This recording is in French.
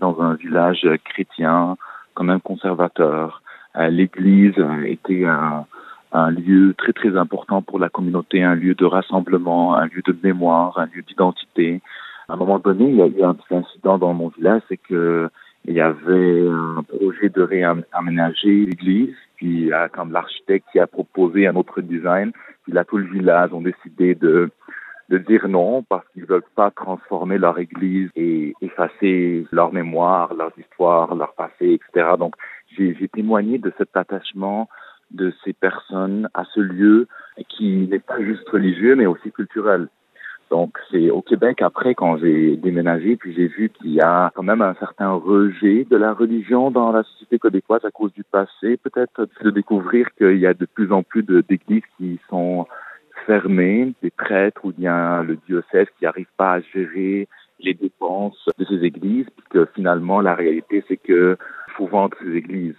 dans un village chrétien, quand même conservateur. L'église était un lieu très très important pour la communauté, un lieu de rassemblement, un lieu de mémoire, un lieu d'identité. À un moment donné, il y a eu un petit incident dans mon village, c'est que il y avait un projet de réaménager l'église, puis comme l'architecte qui a proposé un autre design, puis là tout le village ont décidé de dire non parce qu'ils veulent pas transformer leur église et effacer leur mémoire, leur histoire, leur passé, etc. Donc j'ai témoigné de cet attachement de ces personnes à ce lieu qui n'est pas juste religieux mais aussi culturel. Donc, c'est au Québec, après, quand j'ai déménagé, puis j'ai vu qu'il y a quand même un certain rejet de la religion dans la société québécoise à cause du passé, peut-être, de découvrir qu'il y a de plus en plus d'églises qui sont fermées, des prêtres ou bien le diocèse qui n'arrive pas à gérer les dépenses de ces églises, puis que finalement, la réalité, c'est que faut vendre ces églises.